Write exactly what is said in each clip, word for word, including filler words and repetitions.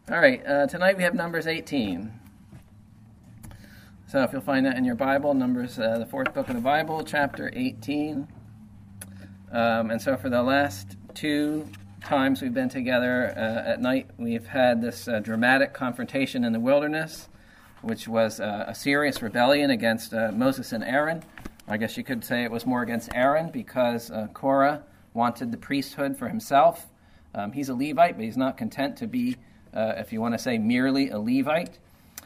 All right, uh, tonight we have Numbers eighteen. So if you'll find that in your Bible, Numbers, uh, the fourth book of the Bible, chapter eighteen. Um, and so for the last two times we've been together uh, at night, we've had this uh, dramatic confrontation in the wilderness, which was uh, a serious rebellion against uh, Moses and Aaron. I guess you could say it was more against Aaron because uh, Korah wanted the priesthood for himself. Um, he's a Levite, but he's not content to be Uh, if you want to say merely a Levite.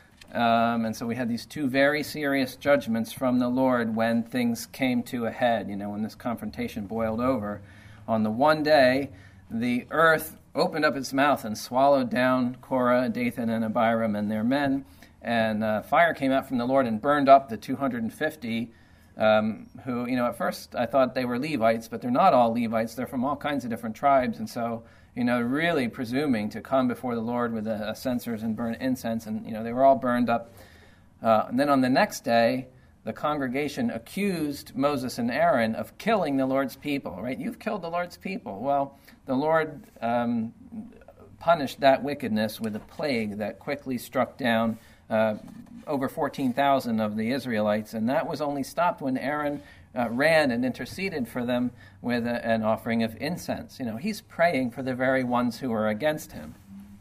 Um, and so we had these two very serious judgments from the Lord when things came to a head, you know, when this confrontation boiled over. On the one day, the earth opened up its mouth and swallowed down Korah, Dathan, and Abiram and their men, and uh, fire came out from the Lord and burned up the two hundred fifty um, who, you know, at first I thought they were Levites, but they're not all Levites. They're from all kinds of different tribes, and so you know, really presuming to come before the Lord with uh, censers and burn incense, and, you know, they were all burned up. Uh, and then on the next day, the congregation accused Moses and Aaron of killing the Lord's people, right? You've killed the Lord's people. Well, the Lord um, punished that wickedness with a plague that quickly struck down uh, over fourteen thousand of the Israelites, and that was only stopped when Aaron Uh, ran and interceded for them with a, an offering of incense. You know, he's praying for the very ones who are against him.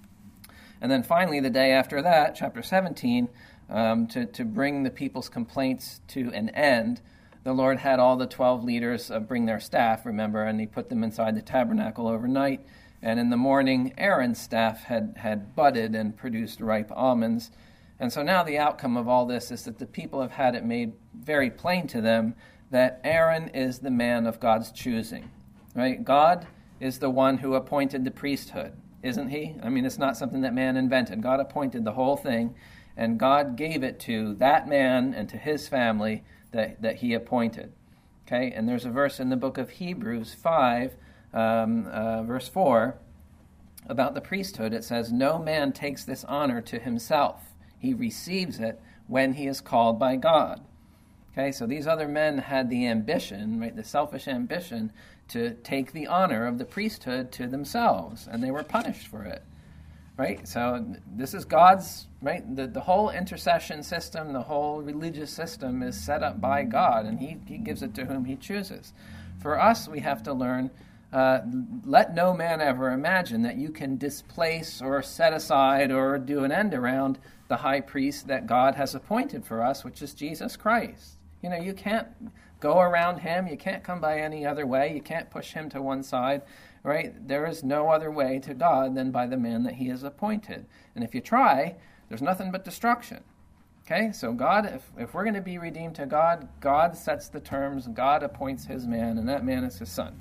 And then finally, the day after that, chapter seventeen, um, to, to bring the people's complaints to an end, the Lord had all the twelve leaders uh, bring their staff, remember, and he put them inside the tabernacle overnight. And in the morning, Aaron's staff had, had budded and produced ripe almonds. And so now the outcome of all this is that the people have had it made very plain to them that Aaron is the man of God's choosing, right? God is the one who appointed the priesthood, isn't he? I mean, it's not something that man invented. God appointed the whole thing, and God gave it to that man and to his family that, that he appointed, okay? And there's a verse in the book of Hebrews five, um, uh, verse four, about the priesthood. It says, "No man takes this honor to himself. He receives it when he is called by God." Okay, so these other men had the ambition, right, the selfish ambition to take the honor of the priesthood to themselves, and they were punished for it, right? So this is God's, right, the, the whole intercession system, the whole religious system is set up by God, and he, he gives it to whom he chooses. For us, we have to learn, uh, let no man ever imagine that you can displace or set aside or do an end around the high priest that God has appointed for us, which is Jesus Christ. You know, you can't go around him. You can't come by any other way. You can't push him to one side, right? There is no other way to God than by the man that he has appointed. And if you try, there's nothing but destruction. Okay? So God, if, if we're going to be redeemed to God, God sets the terms. God appoints his man, and that man is his son.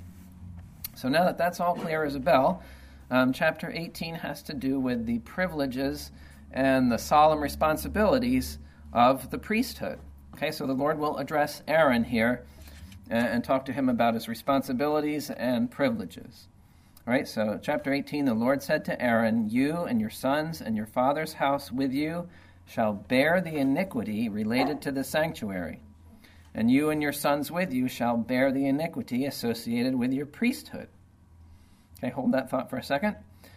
So now that that's all clear as a bell, um, chapter eighteen has to do with the privileges and the solemn responsibilities of the priesthood. Okay, so the Lord will address Aaron here and, and talk to him about his responsibilities and privileges. All right, so chapter eighteen, the Lord said to Aaron, "You and your sons and your father's house with you shall bear the iniquity related to the sanctuary, and you and your sons with you shall bear the iniquity associated with your priesthood." Okay, hold that thought for a second.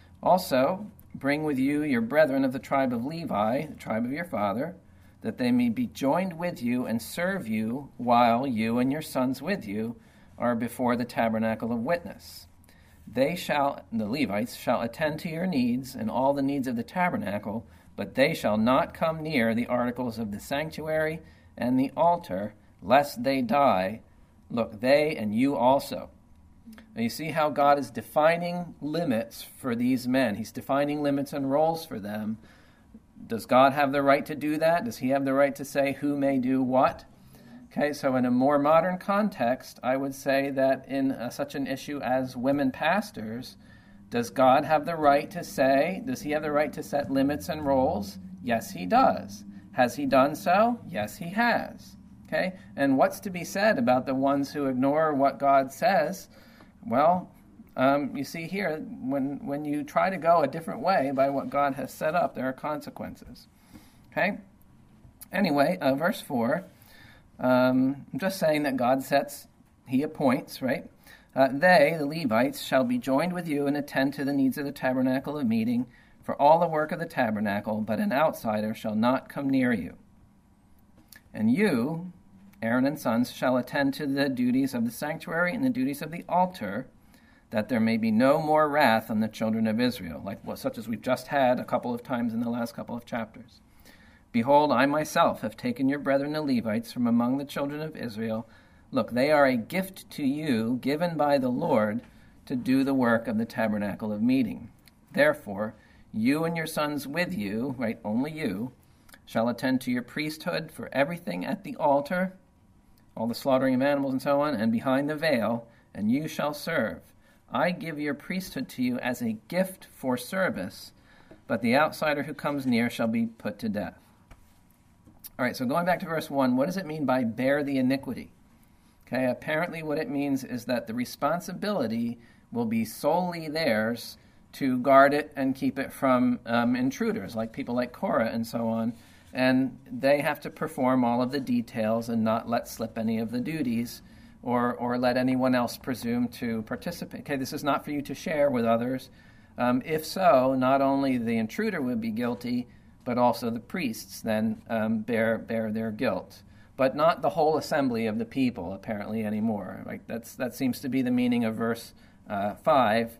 "Also, bring with you your brethren of the tribe of Levi, the tribe of your father, that they may be joined with you and serve you while you and your sons with you are before the tabernacle of witness. They shall, the Levites, shall attend to your needs and all the needs of the tabernacle, but they shall not come near the articles of the sanctuary and the altar, lest they die. Look, they and you also." Now you see how God is defining limits for these men. He's defining limits and roles for them. Does God have the right to do that? Does he have the right to say who may do what? Okay, so in a more modern context, I would say that in uh, such an issue as women pastors, does God have the right to say, does he have the right to set limits and roles? Yes, he does. Has he done so? Yes, he has. Okay, and what's to be said about the ones who ignore what God says? Well, Um, you see here, when when you try to go a different way by what God has set up, there are consequences. Okay? Anyway, uh, verse four, um, I'm just saying that God sets, he appoints, right? Uh, they, the Levites, shall be joined with you and attend to the needs of the tabernacle of meeting, for all the work of the tabernacle, but an outsider shall not come near you. And you, Aaron and sons, shall attend to the duties of the sanctuary and the duties of the altar, that there may be no more wrath on the children of Israel, like what, such as we've just had a couple of times in the last couple of chapters. Behold, I myself have taken your brethren the Levites from among the children of Israel. Look, they are a gift to you, given by the Lord, to do the work of the tabernacle of meeting. Therefore, you and your sons with you, right, only you, shall attend to your priesthood for everything at the altar, all the slaughtering of animals and so on, and behind the veil, and you shall serve. I give your priesthood to you as a gift for service, but the outsider who comes near shall be put to death. All right, so going back to verse one, what does it mean by bear the iniquity? Okay, apparently what it means is that the responsibility will be solely theirs to guard it and keep it from um, intruders, like people like Korah and so on, and they have to perform all of the details and not let slip any of the duties, or or let anyone else presume to participate. Okay, this is not for you to share with others. Um, if so, not only the intruder would be guilty, but also the priests then um, bear bear their guilt. But not the whole assembly of the people, apparently, anymore. Like that's that seems to be the meaning of verse uh, five.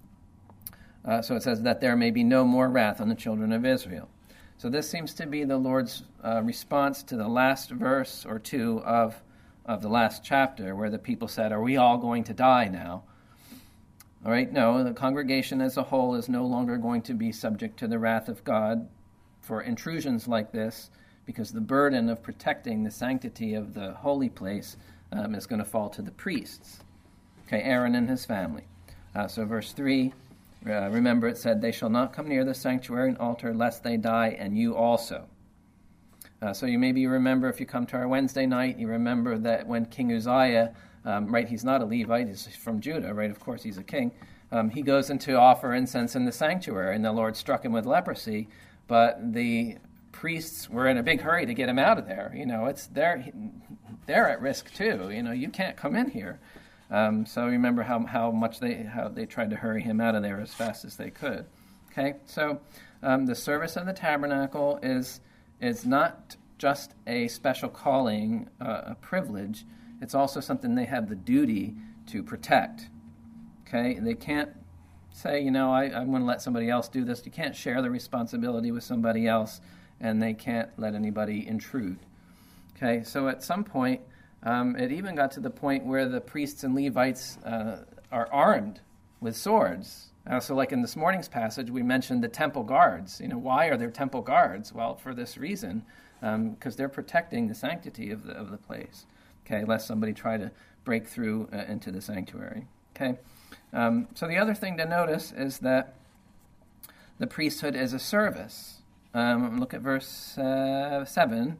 Uh, so it says that there may be no more wrath on the children of Israel. So this seems to be the Lord's uh, response to the last verse or two of of the last chapter, where the people said, are we all going to die now? All right, no, the congregation as a whole is no longer going to be subject to the wrath of God for intrusions like this, because the burden of protecting the sanctity of the holy place um, is going to fall to the priests. Okay, Aaron and his family. Uh, so verse three, uh, remember it said, they shall not come near the sanctuary and altar lest they die, and you also. Uh, so you maybe remember, if you come to our Wednesday night, you remember that when King Uzziah, um, right, he's not a Levite, he's from Judah, right, of course he's a king, um, he goes in to offer incense in the sanctuary, and the Lord struck him with leprosy, but the priests were in a big hurry to get him out of there. You know, it's they're, they're at risk too, you know, you can't come in here. Um, so remember how, how much they how they tried to hurry him out of there as fast as they could. Okay, so um, the service of the tabernacle is is not just a special calling, uh, a privilege. It's also something they have the duty to protect. Okay, they can't say, you know, I, I'm going to let somebody else do this. You can't share the responsibility with somebody else, and they can't let anybody intrude. Okay, so at some point, um, it even got to the point where the priests and Levites uh, are armed with swords. Uh, so like in this morning's passage, we mentioned the temple guards. You know, why are there temple guards? Well, for this reason, because um, they're protecting the sanctity of the of the place, okay, lest somebody try to break through uh, into the sanctuary. Okay, um, so the other thing to notice is that the priesthood is a service. Um, look at verse uh, seven.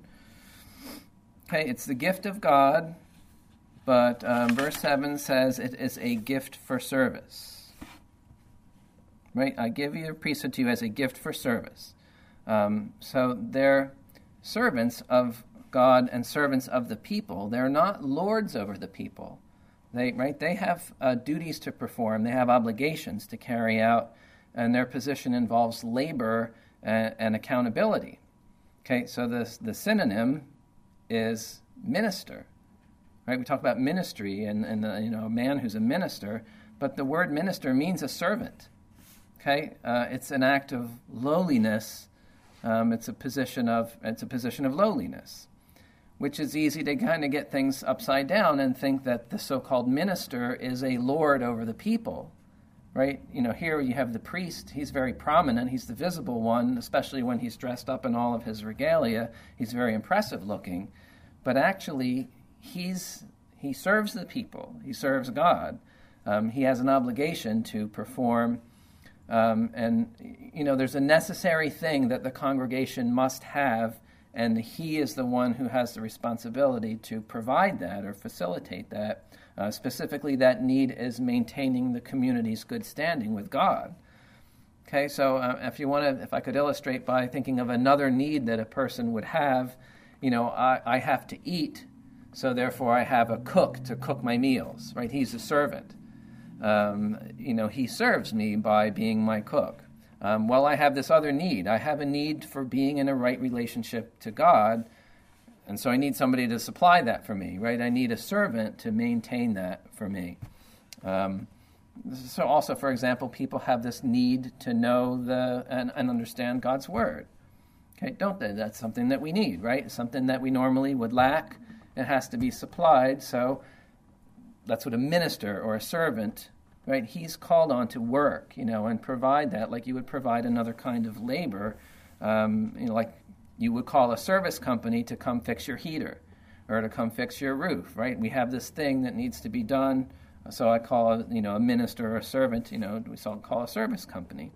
Okay, it's the gift of God, but um, verse seven says it is a gift for service. Right, I give your priesthood to you as a gift for service. Um, so they're servants of God and servants of the people. They're not lords over the people. They right, they have uh, duties to perform. They have obligations to carry out, and their position involves labor and, and accountability. Okay, so the the synonym is minister. Right, we talk about ministry and and uh, you know, a man who's a minister, but the word minister means a servant. Okay, uh, it's an act of lowliness. Um, it's a position of it's a position of lowliness, which is easy to kind of get things upside down and think that the so-called minister is a lord over the people, right? You know, here you have the priest. He's very prominent. He's the visible one, especially when he's dressed up in all of his regalia. He's very impressive looking, but actually, he's he serves the people. He serves God. Um, he has an obligation to perform. Um, and, you know, there's a necessary thing that the congregation must have, and he is the one who has the responsibility to provide that or facilitate that. Uh, specifically, that need is maintaining the community's good standing with God. Okay, so uh, if you want to, if I could illustrate by thinking of another need that a person would have, you know, I, I have to eat, so therefore I have a cook to cook my meals, right? He's a servant. Um, you know, he serves me by being my cook. Um, well, I have this other need. I have a need for being in a right relationship to God, and so I need somebody to supply that for me, right? I need a servant to maintain that for me. Um, so also, for example, people have this need to know the and, and understand God's Word. Okay, don't they? That's something that we need, right? Something that we normally would lack. It has to be supplied, so that's what a minister or a servant, right? He's called on to work, you know, and provide that like you would provide another kind of labor, um, you know, like you would call a service company to come fix your heater or to come fix your roof, right? We have this thing that needs to be done, so I call, a, you know, a minister or a servant, you know, we call a service company.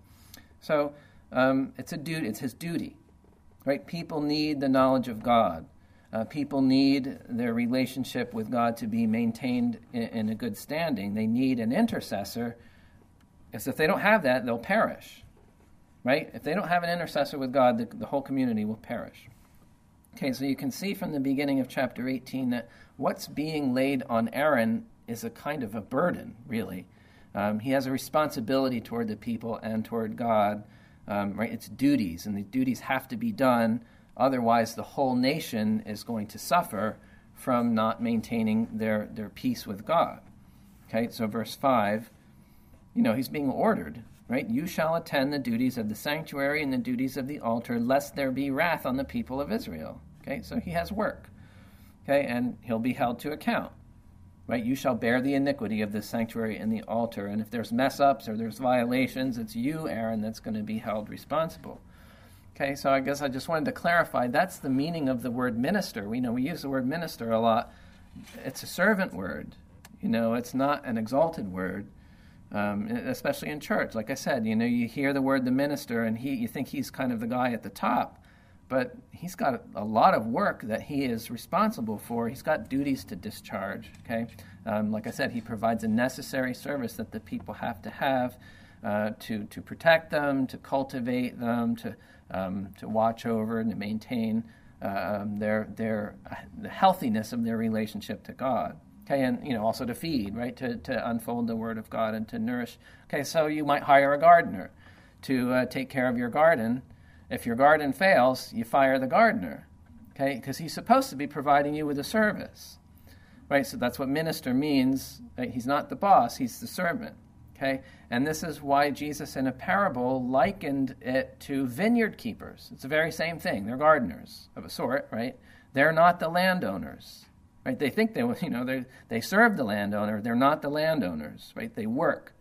So um, it's a duty, it's his duty, right? People need the knowledge of God. Uh, people need their relationship with God to be maintained in, in a good standing. They need an intercessor, because if they don't have that, they'll perish, right? If they don't have an intercessor with God, the, the whole community will perish. Okay, so you can see from the beginning of chapter eighteen that what's being laid on Aaron is a kind of a burden, really. Um, he has a responsibility toward the people and toward God, um, right? It's duties, and the duties have to be done. Otherwise, the whole nation is going to suffer from not maintaining their, their peace with God. Okay, so verse five, you know, he's being ordered, right? You shall attend the duties of the sanctuary and the duties of the altar, lest there be wrath on the people of Israel. Okay, so he has work. Okay, and he'll be held to account, right? You shall bear the iniquity of the sanctuary and the altar. And if there's mess-ups or there's violations, it's you, Aaron, that's going to be held responsible. Okay, so I guess I just wanted to clarify, that's the meaning of the word minister. We know we use the word minister a lot. It's a servant word. You know, it's not an exalted word, um, especially in church. Like I said, you know, you hear the word the minister, and he, you think he's kind of the guy at the top, but he's got a lot of work that he is responsible for. He's got duties to discharge, okay? Um, like I said, he provides a necessary service that the people have to have uh, to, to protect them, to cultivate them, to Um, to watch over and to maintain um, their their uh, the healthiness of their relationship to God. Okay, and you know also to feed, right, to to unfold the Word of God and to nourish. Okay, so you might hire a gardener to uh, take care of your garden. If your garden fails, you fire the gardener. Okay, because he's supposed to be providing you with a service, right? So that's what minister means. Right? He's not the boss; he's the servant. Okay, and this is why Jesus in a parable likened it to vineyard keepers. It's the very same thing. They're gardeners of a sort, right? They're not the landowners, right? They think they, you know, they they serve the landowner. They're not the landowners, right? They work.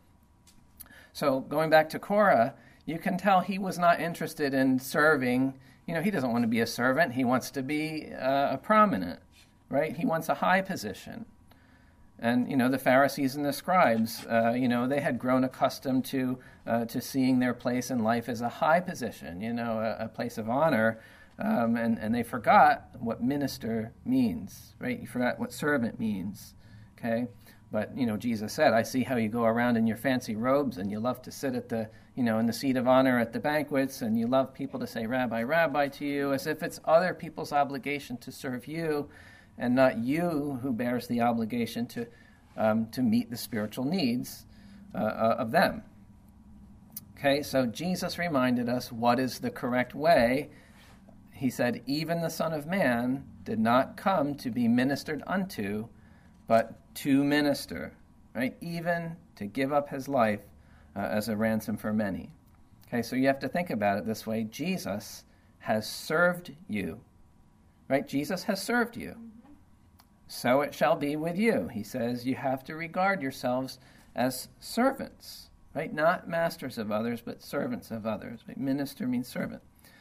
So going back to Korah, you can tell he was not interested in serving. You know, he doesn't want to be a servant. He wants to be uh, a prominent, right? He wants a high position. And, you know, the Pharisees and the scribes, uh, you know, they had grown accustomed to uh, to seeing their place in life as a high position, you know, a, a place of honor, um, and, and they forgot what minister means, right? You forgot what servant means, okay? But, you know, Jesus said, I see how you go around in your fancy robes and you love to sit at the, you know, in the seat of honor at the banquets, and you love people to say, Rabbi, Rabbi to you, as if it's other people's obligation to serve you, and not you who bears the obligation to um, to meet the spiritual needs uh, of them. Okay, so Jesus reminded us what is the correct way. He said, even the Son of Man did not come to be ministered unto, but to minister, right? Even to give up his life uh, as a ransom for many. Okay, so you have to think about it this way. Jesus has served you, right? Jesus has served you. So it shall be with you. He says you have to regard yourselves as servants, right? Not masters of others, but servants of others. Right? Minister means servant.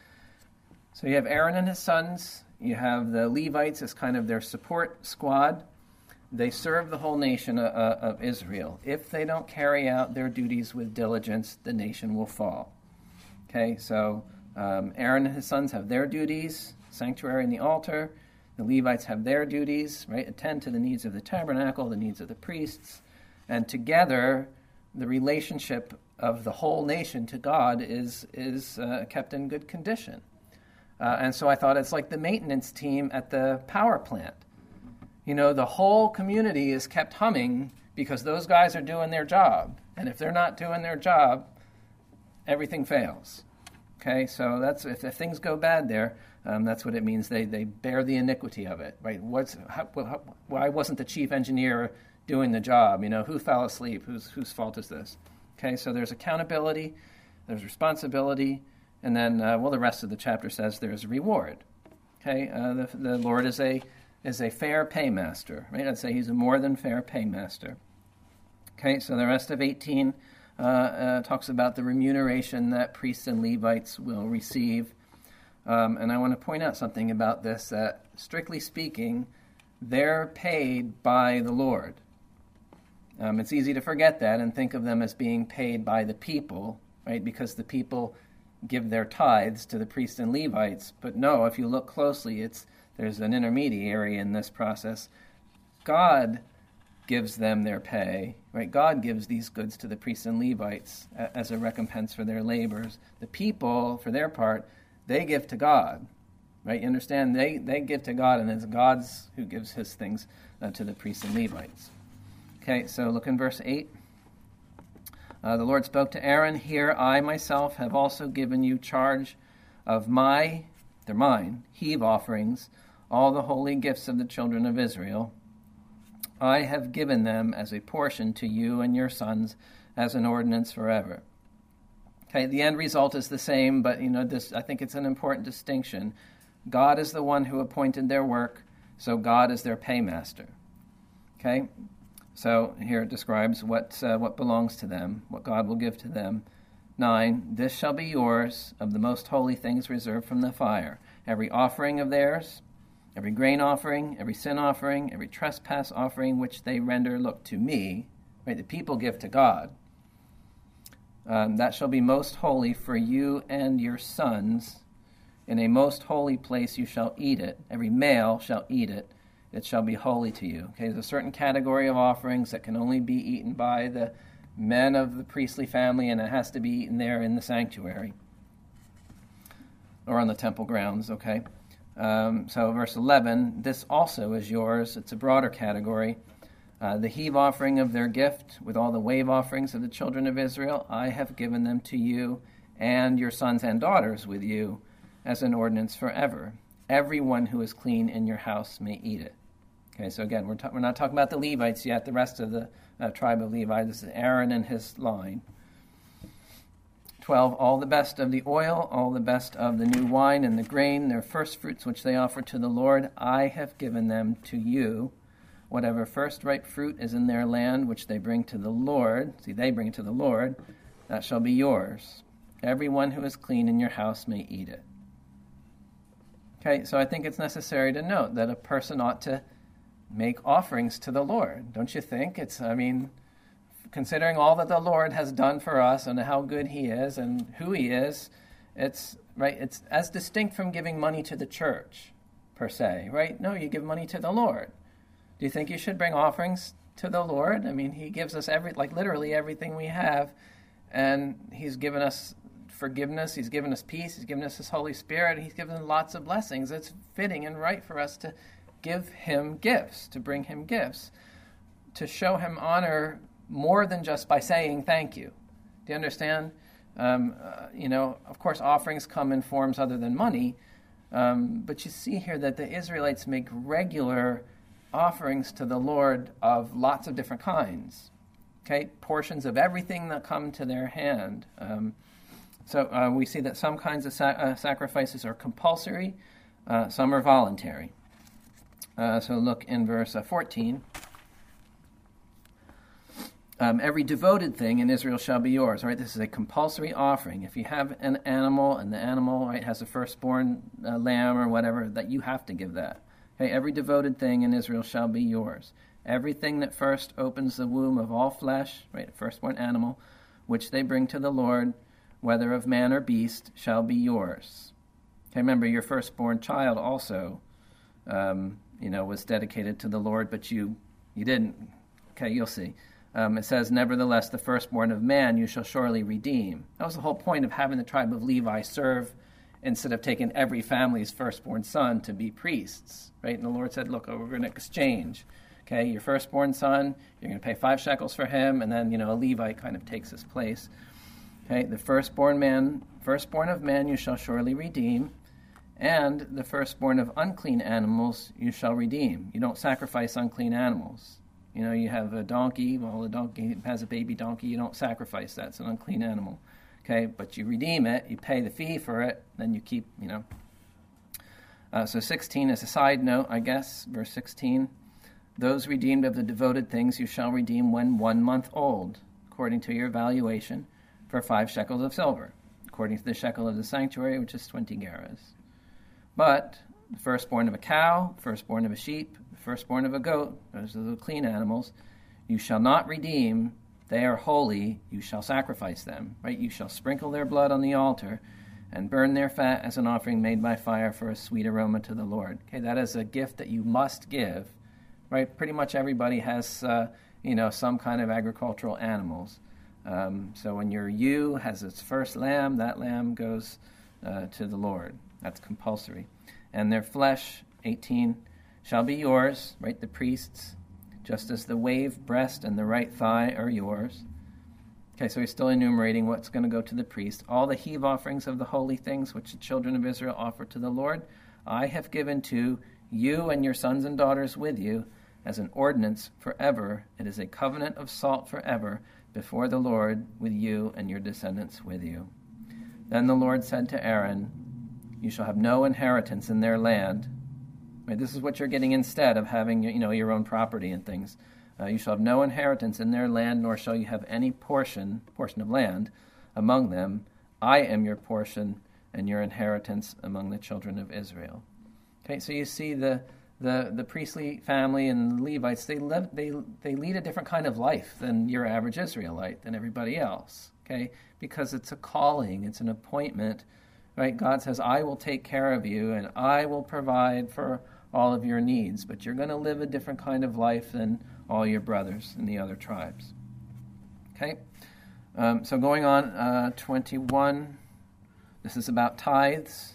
So you have Aaron and his sons. You have the Levites as kind of their support squad. They serve the whole nation of, of Israel. If they don't carry out their duties with diligence, the nation will fall. Okay, so um, Aaron and his sons have their duties, sanctuary and the altar. The Levites have their duties, right? Attend to the needs of the tabernacle, the needs of the priests. And together, the relationship of the whole nation to God is, is uh, kept in good condition. Uh, and so I thought it's like the maintenance team at the power plant. You know, the whole community is kept humming because those guys are doing their job. And if they're not doing their job, everything fails. Okay, so that's if, if things go bad there, um, that's what it means. They they bear the iniquity of it, right? What's how, how, why wasn't the chief engineer doing the job? You know, who fell asleep? Whose whose fault is this? Okay, so there's accountability, there's responsibility, and then uh, well, the rest of the chapter says there's reward. Okay, uh, the the Lord is a is a fair paymaster, right? I'd say he's a more than fair paymaster. Okay, so the rest of eighteen. Uh, uh, talks about the remuneration that priests and Levites will receive. Um, and I want to point out something about this, that strictly speaking, they're paid by the Lord. Um, it's easy to forget that and think of them as being paid by the people, right? Because the people give their tithes to the priests and Levites. But no, if you look closely, it's there's an intermediary in this process. God gives them their pay, right? God gives these goods to the priests and Levites as a recompense for their labors. The people, for their part, they give to God, right? You understand? They they give to God, and it's God's who gives his things uh, to the priests and Levites. Okay, so look in verse eight. Uh, the Lord spoke to Aaron, "Here I myself have also given you charge of my, they're mine, heave offerings, all the holy gifts of the children of Israel. I have given them as a portion to you and your sons as an ordinance forever." Okay, the end result is the same, but you know this. I think it's an important distinction. God is the one who appointed their work, so God is their paymaster. Okay, so here it describes what uh, what belongs to them, what God will give to them. Nine, this shall be yours of the most holy things reserved from the fire. Every offering of theirs, every grain offering, every sin offering, every trespass offering which they render, look to me, right? The people give to God. Um, that shall be most holy for you and your sons. In a most holy place you shall eat it. Every male shall eat it. It shall be holy to you. Okay, there's a certain category of offerings that can only be eaten by the men of the priestly family, and it has to be eaten there in the sanctuary or on the temple grounds, okay? Um, so verse eleven, this also is yours. It's a broader category. Uh, the heave offering of their gift with all the wave offerings of the children of Israel, I have given them to you and your sons and daughters with you as an ordinance forever. Everyone who is clean in your house may eat it. Okay, so again, we're, ta- we're not talking about the Levites yet, the rest of the uh, tribe of Levi. This is Aaron and his line. twelve, all the best of the oil, all the best of the new wine and the grain, their first fruits which they offer to the Lord, I have given them to you. Whatever first ripe fruit is in their land, which they bring to the Lord, see, they bring it to the Lord, that shall be yours. Everyone who is clean in your house may eat it. Okay, so I think it's necessary to note that a person ought to make offerings to the Lord. Don't you think? It's, I mean, considering all that the Lord has done for us and how good he is and who he is, it's, right, it's as distinct from giving money to the church, per se, right? No, you give money to the Lord. Do you think you should bring offerings to the Lord? I mean, he gives us every, like literally everything we have, and he's given us forgiveness, he's given us peace, he's given us his Holy Spirit, he's given us lots of blessings. It's fitting and right for us to give him gifts, to bring him gifts, to show him honor more than just by saying thank you. Do you understand? Um, uh, you know, of course, offerings come in forms other than money, um, but you see here that the Israelites make regular offerings to the Lord of lots of different kinds, okay? Portions of everything that come to their hand. Um, so uh, we see that some kinds of sa- uh, sacrifices are compulsory, uh, some are voluntary. Uh, so look in verse uh, fourteen. Um, every devoted thing in Israel shall be yours, right? This is a compulsory offering. If you have an animal and the animal, right, has a firstborn uh, lamb or whatever, that you have to give that. Okay, every devoted thing in Israel shall be yours. Everything that first opens the womb of all flesh, right, firstborn animal, which they bring to the Lord, whether of man or beast, shall be yours. Okay, remember, your firstborn child also, um, you know, was dedicated to the Lord, but you, you didn't. Okay, you'll see. Um, it says, nevertheless, the firstborn of man you shall surely redeem. That was the whole point of having the tribe of Levi serve instead of taking every family's firstborn son to be priests, right? And the Lord said, look, we're going to exchange. Okay, your firstborn son, you're going to pay five shekels for him, and then, you know, a Levite kind of takes his place. Okay, the firstborn man, firstborn of man you shall surely redeem, and the firstborn of unclean animals you shall redeem. You don't sacrifice unclean animals. You know, you have a donkey, well, the donkey has a baby donkey, you don't sacrifice that, it's an unclean animal. Okay, but you redeem it, you pay the fee for it, then you keep, you know. Uh, so sixteen is a side note, I guess, verse sixteen. Those redeemed of the devoted things you shall redeem when one month old, according to your valuation, for five shekels of silver, according to the shekel of the sanctuary, which is twenty gerahs. But the firstborn of a cow, firstborn of a sheep, firstborn of a goat, those are the clean animals, you shall not redeem. They are holy, you shall sacrifice them. Right? You shall sprinkle their blood on the altar and burn their fat as an offering made by fire for a sweet aroma to the Lord. Okay, that is a gift that you must give. Right? Pretty much everybody has, uh, you know, some kind of agricultural animals. Um, so when your ewe has its first lamb, that lamb goes uh, to the Lord. That's compulsory. And their flesh, eighteen, shall be yours, right, the priests, just as the wave breast and the right thigh are yours. Okay, so he's still enumerating what's going to go to the priest. All the heave offerings of the holy things which the children of Israel offer to the Lord, I have given to you and your sons and daughters with you as an ordinance forever. It is a covenant of salt forever before the Lord with you and your descendants with you. Then the Lord said to Aaron, you shall have no inheritance in their land. Right, this is what you're getting instead of having, you know, your own property and things. Uh, you shall have no inheritance in their land, nor shall you have any portion, portion of land among them. I am your portion and your inheritance among the children of Israel. Okay, so you see the the, the priestly family and the Levites, they live, they they lead a different kind of life than your average Israelite, than everybody else. Okay, because it's a calling, it's an appointment. Right? God says, I will take care of you and I will provide for all of your needs, but you're going to live a different kind of life than all your brothers in the other tribes. Okay? Um, so going on, uh, twenty-one, this is about tithes.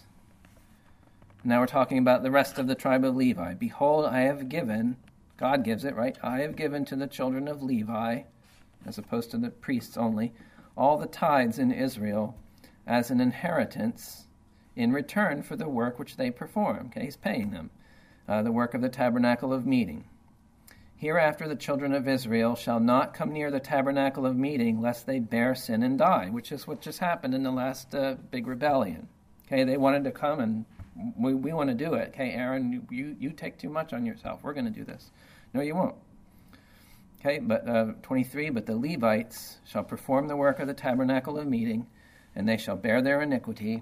Now we're talking about the rest of the tribe of Levi. Behold, I have given, God gives it, right? I have given to the children of Levi, as opposed to the priests only, all the tithes in Israel, as an inheritance in return for the work which they perform. Okay, he's paying them. Uh, the work of the tabernacle of meeting. Hereafter the children of Israel shall not come near the tabernacle of meeting, lest they bear sin and die, which is what just happened in the last uh, big rebellion. Okay, they wanted to come and we, we want to do it. Okay, Aaron, you, you, you take too much on yourself. We're going to do this. No, you won't. Okay, but uh, twenty-three, but the Levites shall perform the work of the tabernacle of meeting, and they shall bear their iniquity.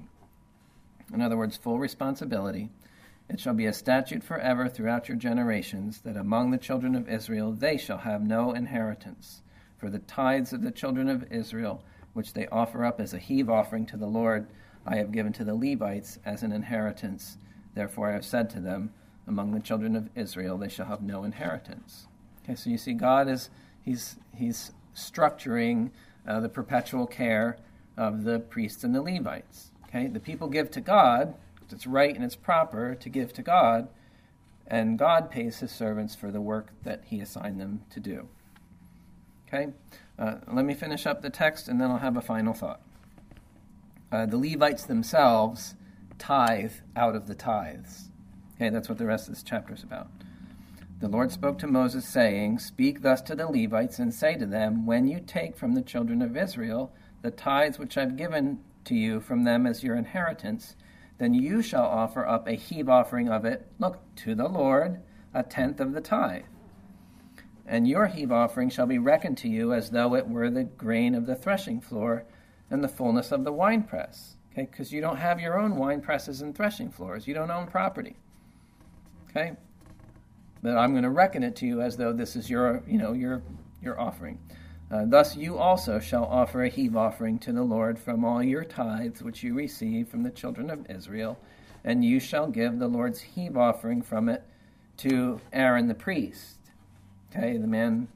In other words, full responsibility. It shall be a statute forever throughout your generations, that among the children of Israel they shall have no inheritance. For the tithes of the children of Israel, which they offer up as a heave offering to the Lord, I have given to the Levites as an inheritance. Therefore I have said to them, among the children of Israel they shall have no inheritance. Okay, so you see, God is he's he's structuring uh, the perpetual care of the priests and the Levites. Okay, the people give to God. It's right and it's proper to give to God, and God pays his servants for the work that he assigned them to do. Okay, uh, let me finish up the text and then I'll have a final thought. Uh, the Levites themselves tithe out of the tithes. Okay, that's what the rest of this chapter is about. The Lord spoke to Moses, saying, Speak thus to the Levites, and say to them, When you take from the children of Israel the tithes which I've given to you from them as your inheritance, then you shall offer up a heave offering of it, look, to the Lord, a tenth of the tithe. And your heave offering shall be reckoned to you as though it were the grain of the threshing floor and the fullness of the winepress. Okay, because you don't have your own wine presses and threshing floors. You don't own property. Okay? But I'm going to reckon it to you as though this is your, you know, your your offering. Uh, thus you also shall offer a heave offering to the Lord from all your tithes which you receive from the children of Israel, and you shall give the Lord's heave offering from it to Aaron the priest. Okay, the man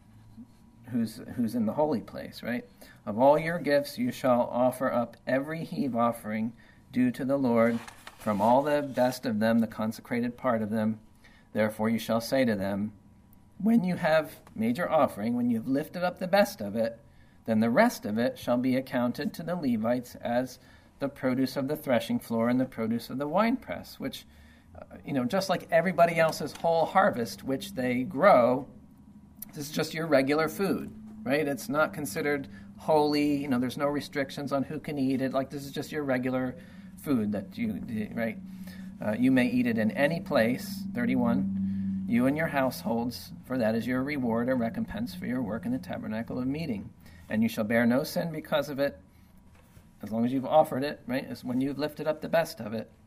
who's who's in the holy place, right? Of all your gifts you shall offer up every heave offering due to the Lord, from all the best of them, the consecrated part of them. Therefore you shall say to them, when you have made your offering, when you have lifted up the best of it, then the rest of it shall be accounted to the Levites as the produce of the threshing floor and the produce of the winepress, which, uh, you know, just like everybody else's whole harvest, which they grow, this is just your regular food, right? It's not considered holy. You know, there's no restrictions on who can eat it. Like, this is just your regular food that you, right? Uh, you may eat it in any place, thirty-one, you and your households, for that is your reward or recompense for your work in the tabernacle of meeting. And you shall bear no sin because of it, as long as you've offered it, right? It's when you've lifted up the best of it.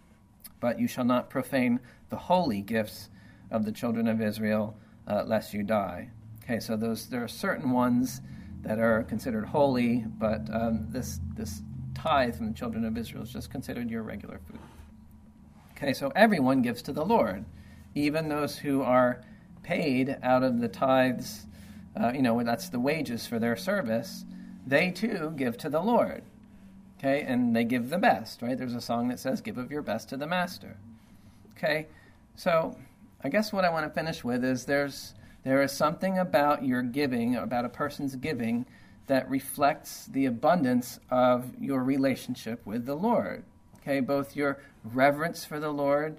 But you shall not profane the holy gifts of the children of Israel, Uh, lest you die. Okay, so those there are certain ones that are considered holy, but um, this this tithe from the children of Israel is just considered your regular food. Okay, so everyone gives to the Lord, even those who are paid out of the tithes. Uh, you know, that's the wages for their service. They too give to the Lord. Okay, and they give the best. Right? There's a song that says, "Give of your best to the Master." Okay, so I guess what I want to finish with is there's there is something about your giving, about a person's giving, that reflects the abundance of your relationship with the Lord. Okay, both your reverence for the Lord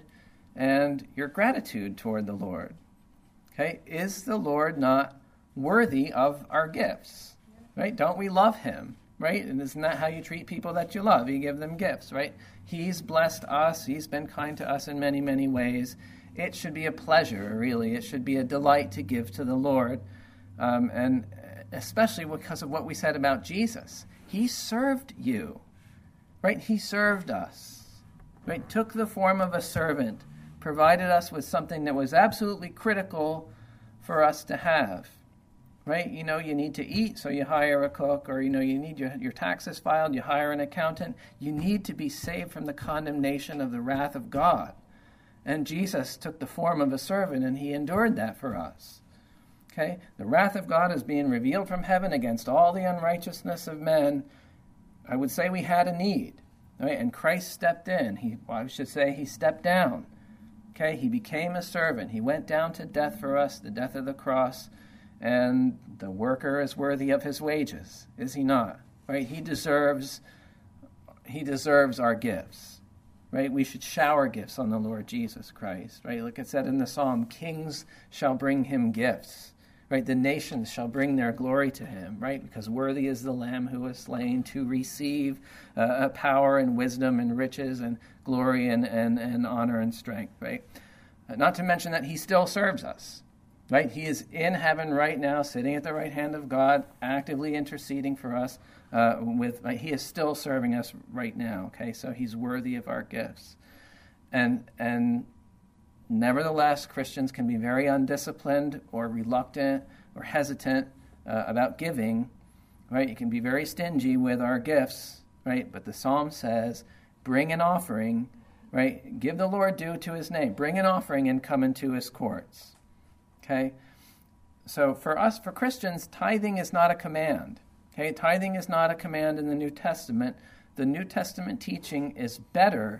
and your gratitude toward the Lord. Okay, is the Lord not worthy of our gifts? Right? Don't we love him? Right? And isn't that how you treat people that you love? You give them gifts, right? He's blessed us. He's been kind to us in many, many ways. It should be a pleasure, really. It should be a delight to give to the Lord, um, and especially because of what we said about Jesus. He served you, right? He served us, right? Took the form of a servant, provided us with something that was absolutely critical for us to have, right? You know, you need to eat, so you hire a cook, or, you know, you need your, your taxes filed, you hire an accountant. You need to be saved from the condemnation of the wrath of God. And Jesus took the form of a servant, and he endured that for us. Okay? The wrath of God is being revealed from heaven against all the unrighteousness of men. I would say we had a need, right? And Christ stepped in. He, well, I should say he stepped down. Okay? He became a servant. He went down to death for us, the death of the cross, and the worker is worthy of his wages, is he not? Right? He deserves, he deserves our gifts. Right? We should shower gifts on the Lord Jesus Christ. Right? Like it said in the psalm, kings shall bring him gifts. Right? The nations shall bring their glory to him. Right? Because worthy is the Lamb who was slain to receive uh, power and wisdom and riches and glory and, and, and honor and strength. Right? Uh, not to mention that he still serves us. Right? He is in heaven right now, sitting at the right hand of God, actively interceding for us. Uh, with uh, he is still serving us right now. Okay, so he's worthy of our gifts, and and nevertheless, Christians can be very undisciplined or reluctant or hesitant uh, about giving. Right? You can be very stingy with our gifts. Right? But the Psalm says, "Bring an offering." Right? Give the Lord due to his name. Bring an offering and come into his courts. Okay, so for us, for Christians, tithing is not a command. Okay, tithing is not a command in the New Testament. The New Testament teaching is better.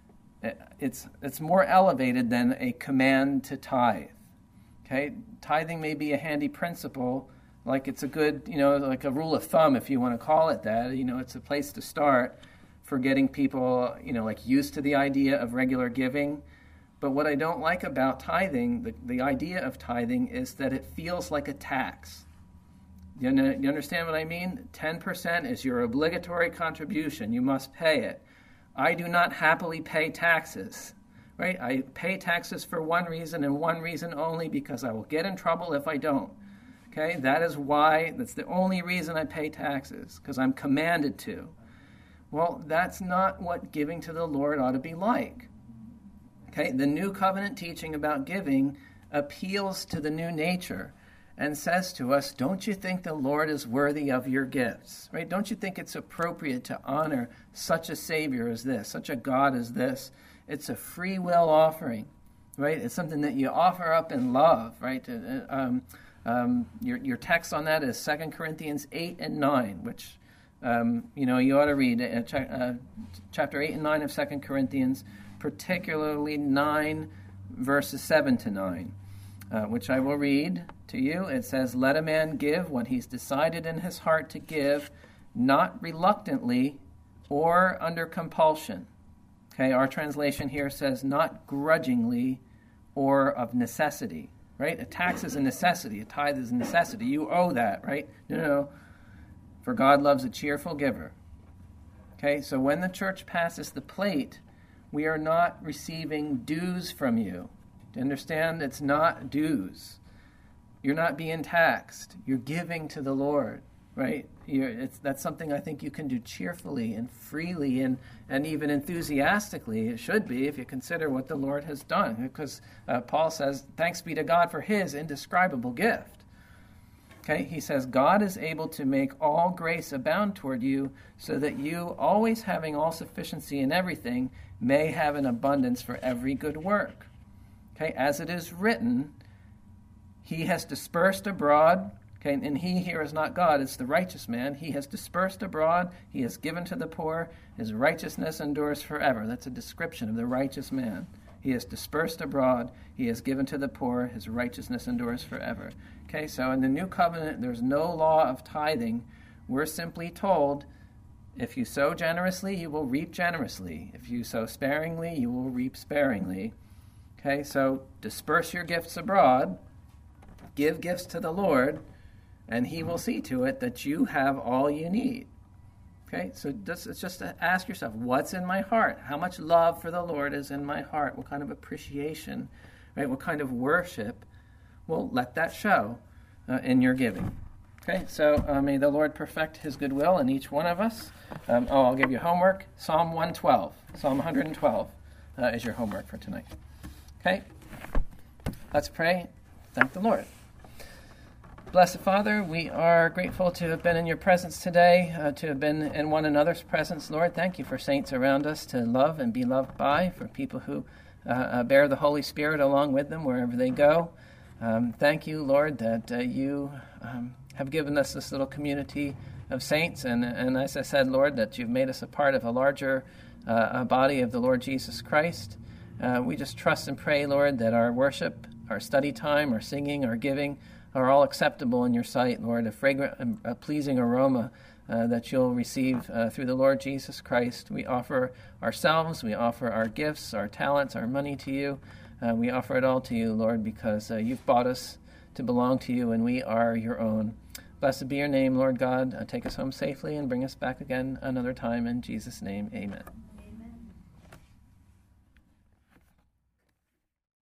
It's it's more elevated than a command to tithe. Okay, tithing may be a handy principle, like it's a good, you know, like a rule of thumb, if you want to call it that. You know, it's a place to start for getting people, you know, like used to the idea of regular giving. But what I don't like about tithing, the, the idea of tithing, is that it feels like a tax. You, you understand what I mean? ten percent is your obligatory contribution. You must pay it. I do not happily pay taxes, right? I pay taxes for one reason and one reason only, because I will get in trouble if I don't. Okay? That is why, that's the only reason I pay taxes, because I'm commanded to. Well, that's not what giving to the Lord ought to be like. Okay? The New Covenant teaching about giving appeals to the new nature and says to us, don't you think the Lord is worthy of your gifts? Right? Don't you think it's appropriate to honor such a Savior as this, such a God as this? It's a free will offering, right? It's something that you offer up in love, right? Um, um, your, your text on that is Second Corinthians eight and nine, which, um, you know, you ought to read uh, ch- uh, chapter eight and nine of Second Corinthians, particularly nine, verses seven to nine. uh, which I will read to you. It says, "Let a man give what he's decided in his heart to give, not reluctantly or under compulsion." Okay, our translation here says, "not grudgingly or of necessity." Right? A tax is a necessity. A tithe is a necessity. You owe that, right? No, no, no. For God loves a cheerful giver. Okay, so when the church passes the plate, we are not receiving dues from you. Do you understand? It's not dues. You're not being taxed. You're giving to the Lord, right? You're, it's, that's something I think you can do cheerfully and freely and, and even enthusiastically. It should be if you consider what the Lord has done. Because uh, Paul says, thanks be to God for his indescribable gift. Okay, he says, God is able to make all grace abound toward you, so that you, always having all sufficiency in everything, may have an abundance for every good work. Okay, as it is written, he has dispersed abroad. Okay, and he here is not God, it's the righteous man. He has dispersed abroad, he has given to the poor, his righteousness endures forever. That's a description of the righteous man. He has dispersed abroad, he has given to the poor, his righteousness endures forever. Okay, so in the new covenant, there's no law of tithing. We're simply told, if you sow generously, you will reap generously. If you sow sparingly, you will reap sparingly. Okay, so disperse your gifts abroad, give gifts to the Lord, and he will see to it that you have all you need. Okay, so this, it's just to ask yourself, what's in my heart? How much love for the Lord is in my heart? What kind of appreciation, right? What kind of worship? Well, let that show uh, in your giving. Okay, so uh, may the Lord perfect his goodwill in each one of us. Um, oh, I'll give you homework. Psalm one twelve. Psalm one twelve uh, is your homework for tonight. Okay, let's pray. Thank the Lord. Blessed Father, we are grateful to have been in your presence today, uh, to have been in one another's presence. Lord, thank you for saints around us to love and be loved by, for people who uh, uh, bear the Holy Spirit along with them wherever they go. Um, thank you, Lord, that uh, you um, have given us this little community of saints, and, and as I said, Lord, that you've made us a part of a larger uh, a body of the Lord Jesus Christ. Uh, we just trust and pray, Lord, that our worship, our study time, our singing, our giving are all acceptable in your sight, Lord, a fragrant, a pleasing aroma uh, that you'll receive uh, through the Lord Jesus Christ. We offer ourselves, we offer our gifts, our talents, our money to you. Uh, we offer it all to you, Lord, because uh, you've bought us to belong to you, and we are your own. Blessed be your name, Lord God. Uh, take us home safely and bring us back again another time. In Jesus' name, amen.